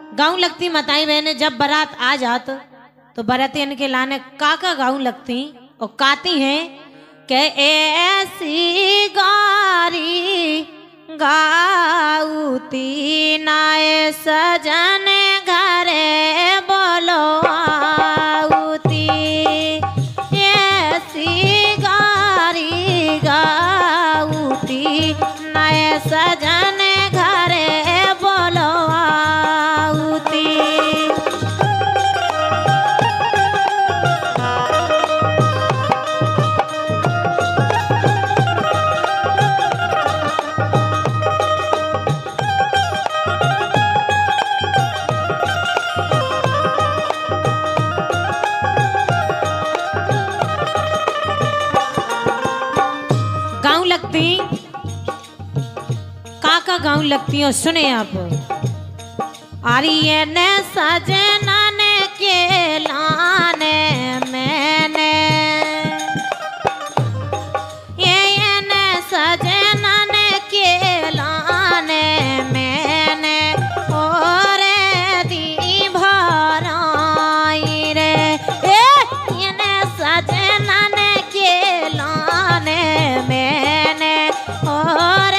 गाँव लगती मताई बहने जब बारात आ जात तो बारातियन के लाने काका गाँव लगती और काती हैं के ऐसी गारी गाउती नाए सजन घरे बोलो आउती ऐसी गारी गाउती नाए सजन घरे बोलो आउती। काका गाँव लगती हो सुने आप आरिये ने सजना ने के लाने मैंने ये ने सजना ने के लाने मैंने और दी भराई रे ये ने सजना ने के लाने मैंने और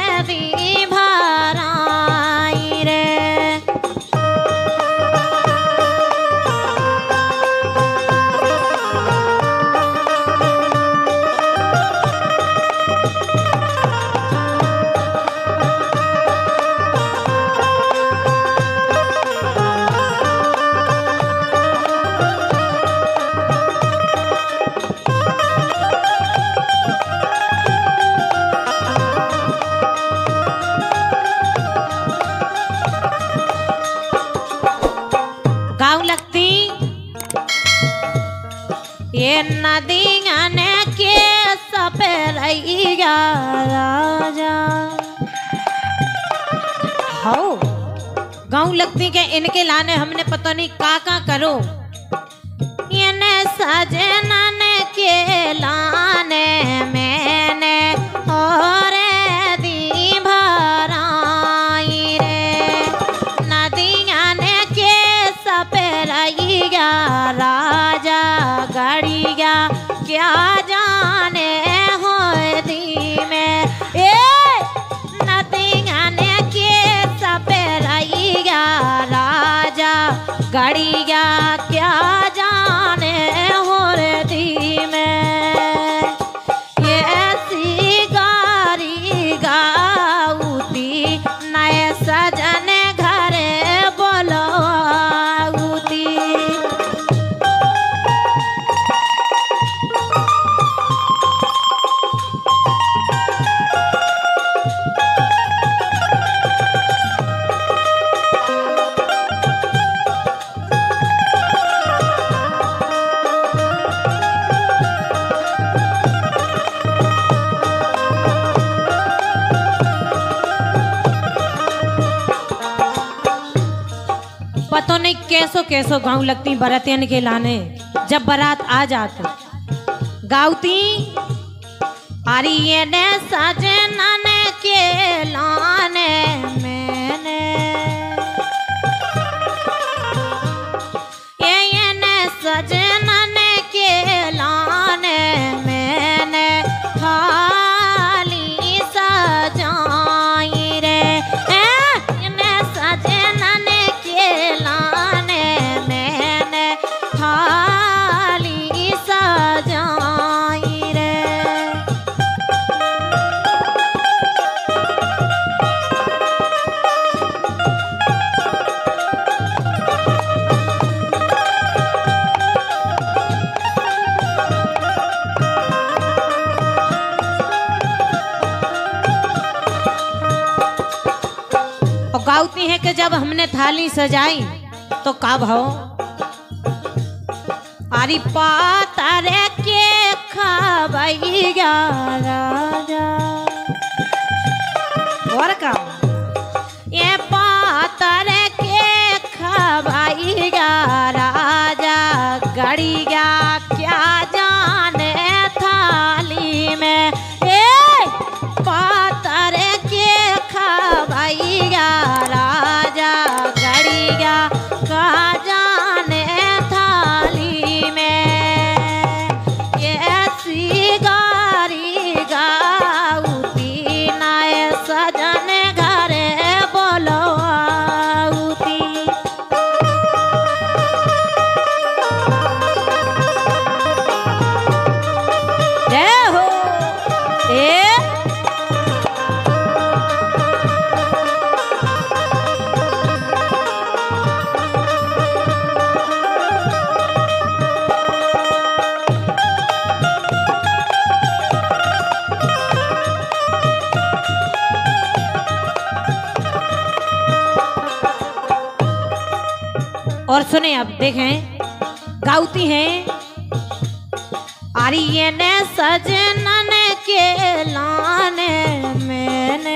ये नदियाँ ने के सपेरैया राजा हो गाँव लगती के इनके लाने हमने पता नहीं का करो ये ने सजना ने के लाने मैंने और दी भराई रे नदियाँ ने के सपेरैया राजा गड़िया क्या जाने हो दी में नदियाँ ने के सपेरैया राजा गड़िया क्या जाने हो दी में ये ऐसी गारी गाउती नए सजने घरे बोलो आउती। पतो नहीं कैसो कैसो गाँव लगती बरातियन के लाने जब बारात आ जाती गाउती आरी ये ने सजना ने के लाने मैंने ये ने सजना ने के लाने मैंने थाली सजाई रे ये ने सजना ने लाने मैंने थाली सजाई रे। और गाउती है कि जब हमने थाली सजाई तो का भाव आरी पातर के खबैया राजा और का ये पातर के खबैया राजा गड़िया क्या जाने थाली में पातर के खबैया राजा गड़िया और सुने अब देखें, गाउती हैं आर्य ने सजनन के लाने मैंने,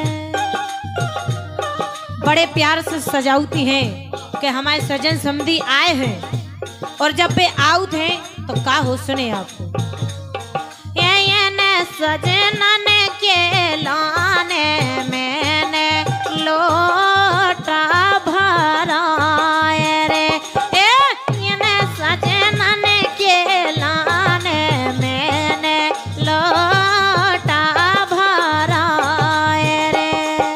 बड़े प्यार से सजाउती हैं कि हमारे सजन समधी आए हैं, और जब वे आउट हैं तो का हो सुने आपको। ये ने सजनन के लाने मैंने लोटा भराए रे, ये ने सजनन के लाने मैंने लोटा भराए रे।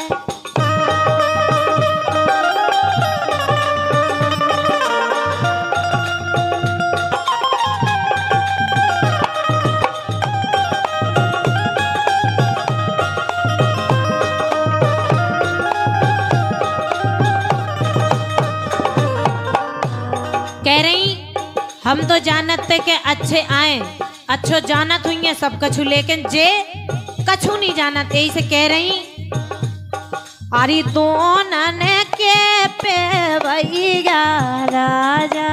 कह रही हम तो जानते के अच्छे आए, अच्छो जानत हुई है सब कछु, लेकिन जे कछु नहीं जानत, यही से कह रही अरे दोनन के पे भैया राजा।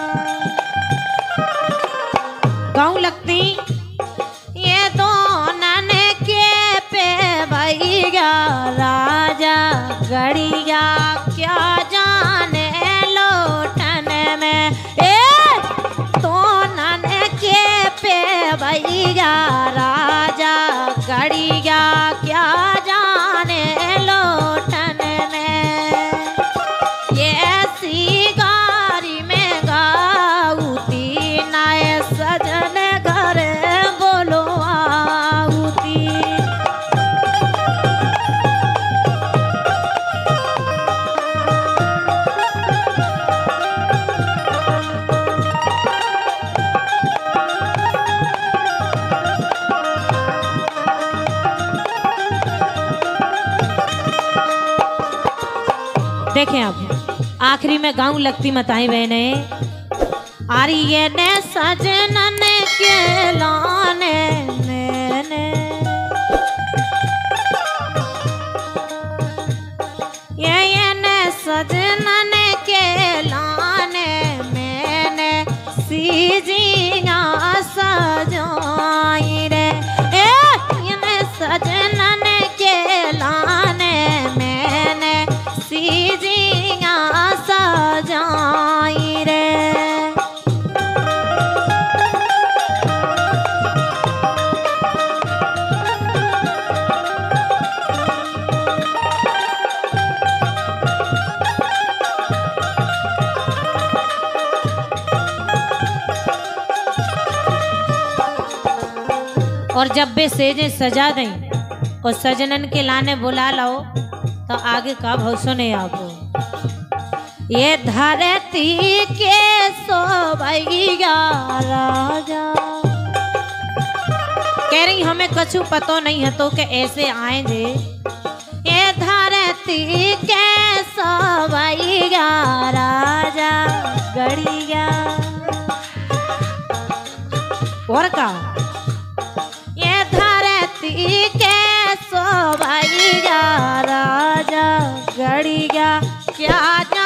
गाँव लगती ये दोनन के पे भैया राजा, गड़िया क्या जाने लोटन में, दोनन के पे भैया राजा, गड़िया क्या जाने लोटन में। ये सी गारी में गाउती नए सजन घर बोलो आउती। देखें आप आखिरी में गाँव लगती मताई बहने आर्य ने सजनन के लाने मैंने, ये ने सजनन के लाने मैंने सीजिया सजाई रे, ये ने सजनन के लाने मैंने सीजिया सजाई रे। और जब वे सेजे सजा दें और सजनन के लाने बुला लाओ तो आगे का भाव सुने आपको। ये धरती के सोभैया राजा, कह रही हमें कछु पतो नहीं है तो के ऐसे आए जे, ये धरती के सोभैया राजा, गड़िया और का ये धरती के सोभैया राजा, गड़िया क्या